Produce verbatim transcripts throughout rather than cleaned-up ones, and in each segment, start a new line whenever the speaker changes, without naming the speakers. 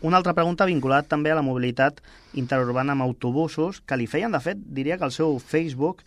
una altra pregunta vinculat també a la mobilitat interurbana amb autobusos, que li feien, de fet, diria que al seu Facebook,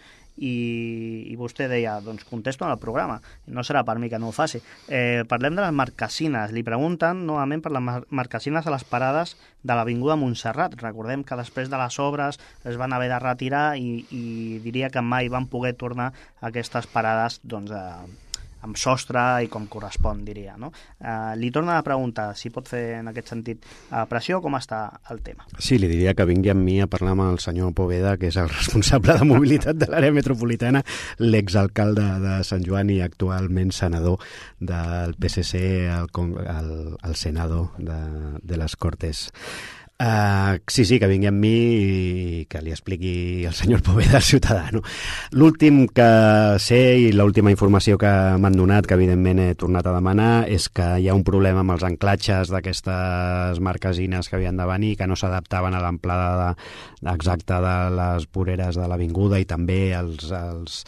i, i vostè deia, doncs contesto en el programa, no serà per mi que no ho faci. Eh, parlem de les marquesines, li pregunten novament per les mar marquesines a les parades de l'Avinguda Montserrat. Recordem que després de les obres es van haver de retirar i, i diria que mai van poder tornar a aquestes parades doncs, eh, amb sostre i com correspon, diria. No? Eh, li torna a preguntar si pot fer en aquest sentit eh, pressió, com està el tema.
Sí, li diria que vingui amb mi a parlar amb el senyor Poveda, que és el responsable de mobilitat de l'àrea metropolitana, l'exalcalde de Sant Joan i actualment senador del P S C al, al, al Senado de, de les Cortes. Uh, sí, sí, que vingui amb mi i que li expliqui el senyor Poveda, ciutadà. L'últim que sé i l'última informació que m'han donat, que evidentment he tornat a demanar, és que hi ha un problema amb els anclatges d'aquestes marquesines que havien de venir, que no s'adaptaven a l'amplada exacta de les voreres de l'avinguda i també els, els,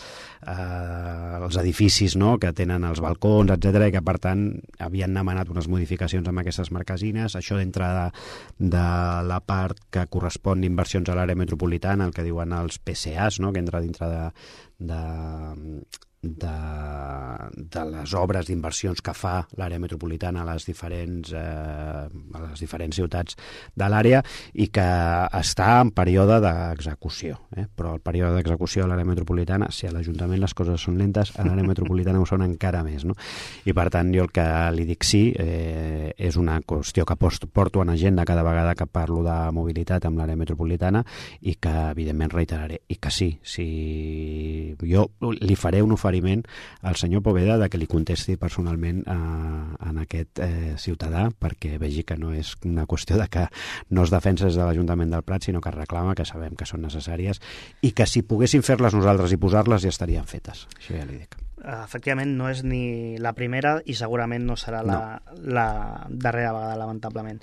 uh, els edificis, no?, que tenen els balcons, etcètera, i que per tant havien demanat unes modificacions amb aquestes marquesines. Això dintre de, de la part que correspon d'inversions a l'àrea metropolitana, el que diuen els P C As, no?, que entra dintre de, de, de, de les obres d'inversions que fa l'àrea metropolitana a les diferents, eh, a les diferents ciutats de l'àrea i que està en període d'execució. Eh? Però el període d'execució a l'àrea metropolitana, si a l'Ajuntament les coses són lentes, a l'àrea metropolitana ho són encara més. No? I per tant, jo el que li dic sí eh, és una qüestió que porto en agenda cada vegada que parlo de mobilitat amb l'àrea metropolitana i que, evidentment, reiteraré. I que sí, si jo li faré un oferiment al senyor Poveda de que li contesti personalment a, a aquest eh, ciutadà perquè vegi que no és una qüestió de que no es defensa des de l'Ajuntament del Prat, sinó que reclama, que sabem que són necessàries i que si poguéssim fer-les nosaltres i posar-les ja estarien fetes. Això ja li dic.
Efectivament, no és ni la primera i segurament no serà la, no. la darrera vegada, lamentablement.